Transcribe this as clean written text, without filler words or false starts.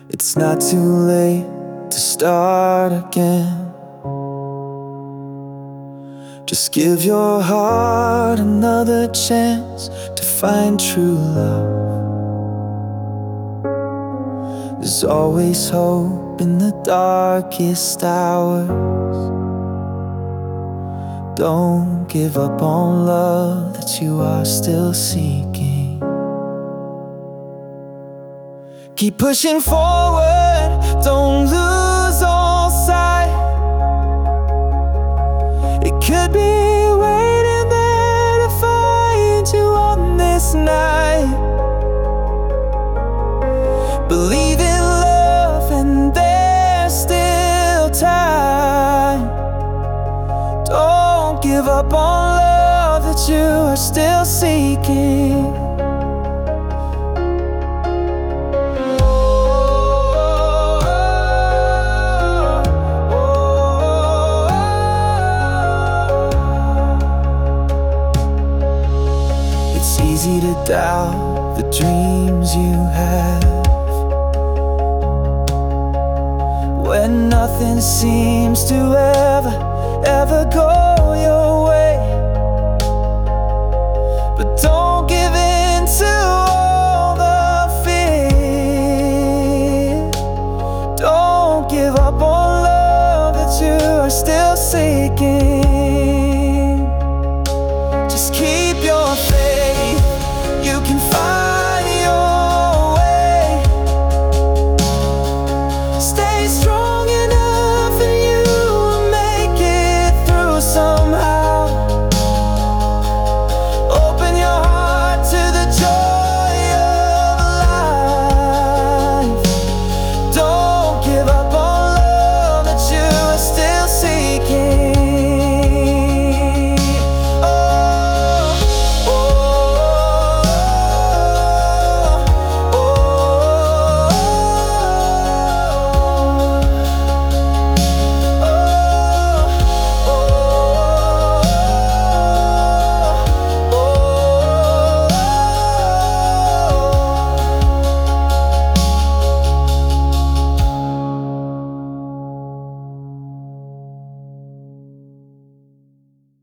It's not too late to start again. Just give your heart another chance to find true love. There's always hope in the darkest hours. Don't give up on love that you are still seeking. Keep pushing forward, don't lose all sight. It could be waiting there to find you on this night. Believe in love and there's still time. Don't give up on love that you are still seeking. It's easy to doubt the dreams you have when nothing seems to ever go your